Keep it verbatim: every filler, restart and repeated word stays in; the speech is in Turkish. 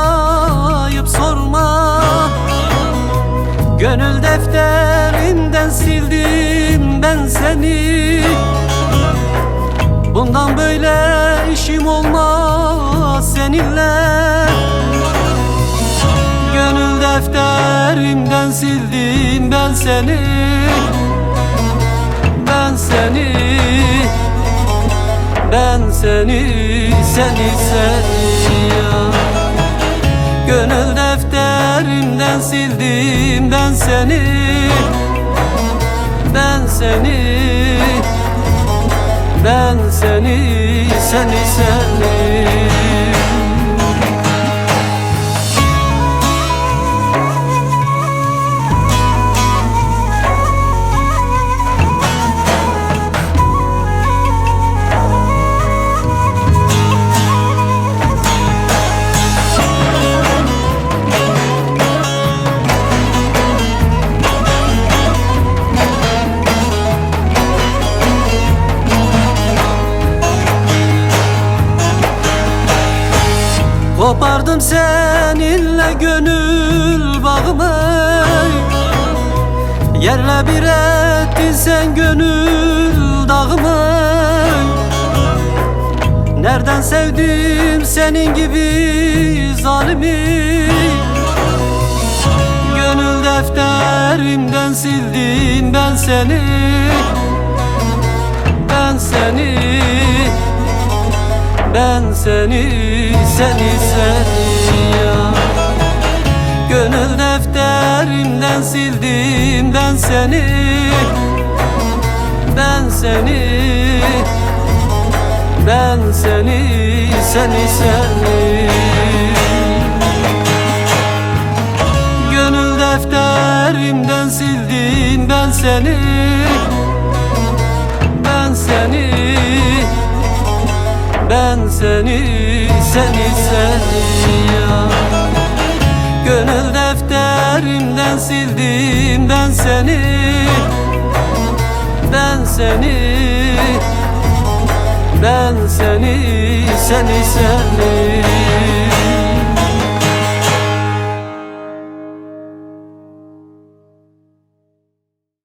arayıp sorma. Gönül defterinden sildim ben seni. Bundan böyle işim olmaz seninle. Gönül defterimden sildim ben seni. Ben seni, ben seni, seni seni ya. Gönül defterimden sildim ben seni. Ben seni, ben seni, seni seni. Kopardım seninle gönül bağımı. Yerle bir ettin sen gönül dağımı. Nereden sevdim senin gibi zalimi. Gönül defterimden sildim ben seni. Ben seni, ben seni, seni seni ya. Gönül defterimden sildim ben seni. Ben seni, ben seni, seni seni. Gönül defterimden sildim ben seni. Ben seni, ben seni, seni seni ya. Gönül defterimden sildim ben seni. Ben seni, ben seni, seni seni.